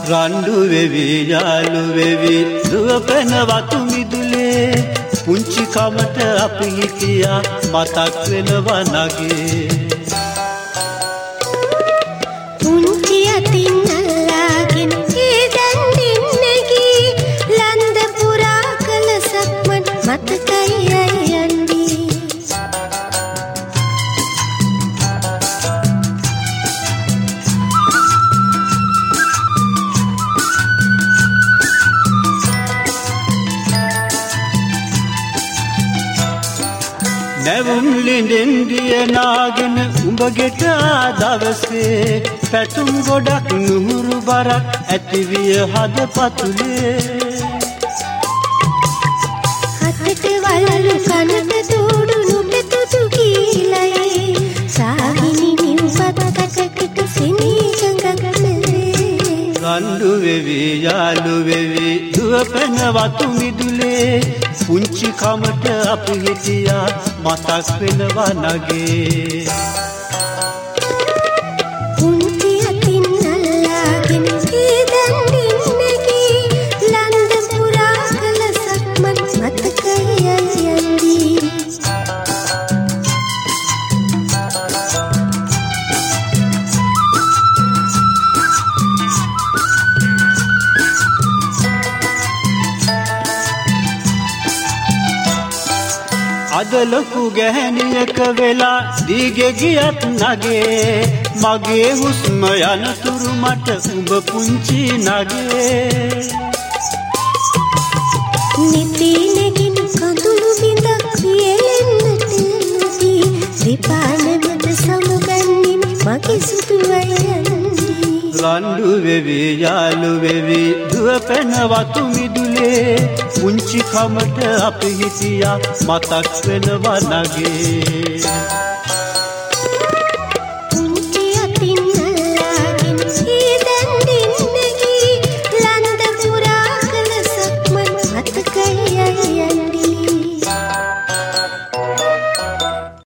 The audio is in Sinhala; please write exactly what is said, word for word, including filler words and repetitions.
රණ්ඩු වෙවි යාළු වෙවි දුවපෙන වතු මිදුලේ පුංචි කමට අපි හිටියා මතක් වෙනවා නගේ පුංචි අතින් අල්ලාගෙන ඒ දැන් දෙන්නගේ ලන්ද පුරා කළ සක්මන් මතකයි යන්නේ නැවුම් ලිඳින් දිය නාගෙන උඹ ගෙට දවසේ පැතුම් ගොඩක් නුහුරු බරක් ඇතිවිය හද පතුලේ හතට වලලු කනට දෝඩු නුපෙතුතු කීලයි සාහිනි නිව්පත් කටකට සිනී ගඟගමලේ රණ්ඩු වෙවි යාළු වෙවි දුවපෙන වතු මිදුලේ පුංචි කමට අපි හිටියා මතක් වෙනවා නගේ පුංචි අතින් අල්ලාගෙන ඒ දැන් දෙන්නගේ ලන්ද පුරා කළ සක්මන් මතකයි යන්නේ අද ලොකු ගැහැණියක වෙලා දීගෙ ගියත් නගේ මගේ හුස්ම යනතුරු මට උඹ පුංචි නගේ නිති නැගින කඳුළු බිඳක් වියලෙන්නට නොදී දෙපාන මත සමුගන්නින් මගේ සුදුවයි රණ්ඩු වෙවි යාළු වෙවි දුවපෙන වතු මිදුලේ පුංචි කමට අපි හිටියා මතක් වෙනවා නගේ